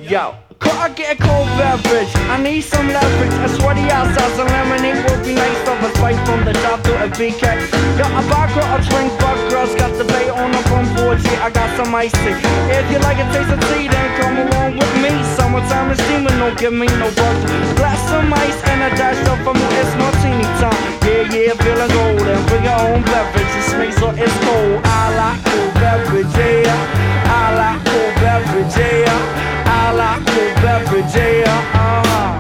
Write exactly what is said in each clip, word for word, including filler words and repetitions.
Yo, could I get a cold beverage? I need some leverage. A sweaty outside, some lemonade would be nice. Of a spice from the top to a B K. Yo, a vodka, a drink, but girls got the bay on the front porch. Yeah, I got some ice tea. If you like a taste of tea, then come along with me. Summertime is steaming, don't give me no butter. Glass some ice and a dash of for me. It's martini time. Yeah, yeah, feeling golden. Bring your own beverage. It's me, so it's cold. I like cold beverage, yeah. I like cold beverage, yeah. I like cold beverage, yeah. Uh-huh.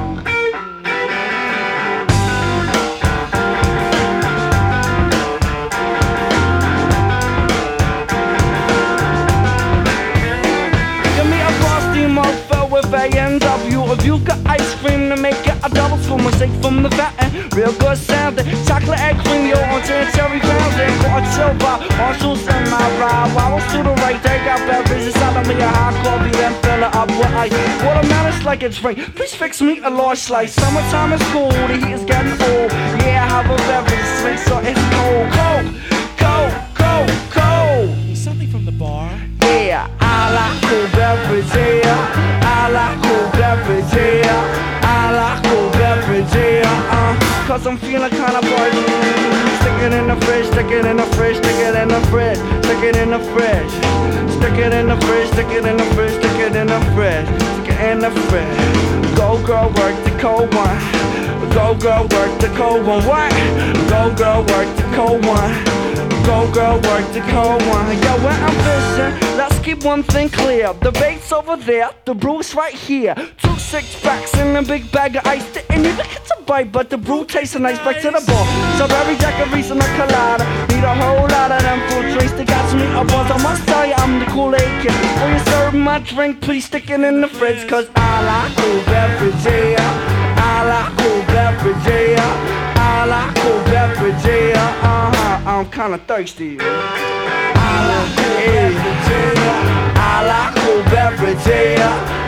Give me a frosty mug filled with A and W. If you got ice cream to make it a double spoon, mistake from the fountain. Real good sounding. Chocolate egg cream, yo, on ten cherry grounding. For a chill vibe, on shoes and my ride. Waddles to the right, they got beverages. Inside of me a hot coffee, then fill it up with ice. Watermelon's like a drink. Please fix me a large slice. Summertime is cool, the heat is getting old. Yeah, I have a beverage, sweet, so it's cold, cold, cold, cold, cold. Something from the bar. Yeah, I like cold beverage, yeah. I like cold beverage, yeah. I like cold beverage, yeah. Uh, cause I'm feeling kinda buzzing. Stick it in the fridge, stick it in the fridge, stick it in the fridge, stick it in the fridge. Stick it in the fridge, stick it in the fridge, stick it in the fridge, stick it in the fridge. Go girl, work the cold one. Go girl, work the cold one. What? Go girl, work the cold one. Go girl, work the cold one. Yo, when I'm fishing, let's keep one thing clear. The bait's over there, the brew's right here. Two six packs and a big bag of ice. Didn't even get a bite, but the brew tastes nice. Back to the bar. Strawberry daiquiris and a colada. Need a whole lot of them fruit drinks. They got me a buzz. I must tell you, I'm the Kool-Aid kid. When you serve my drink, please stick it in the fridge. Cause I like cool beverage, yeah. I like cool beverage, yeah. I like cool beverage, yeah. Uh-huh. I'm kinda thirsty. I like cool beverage, yeah. I like cool beverage, yeah.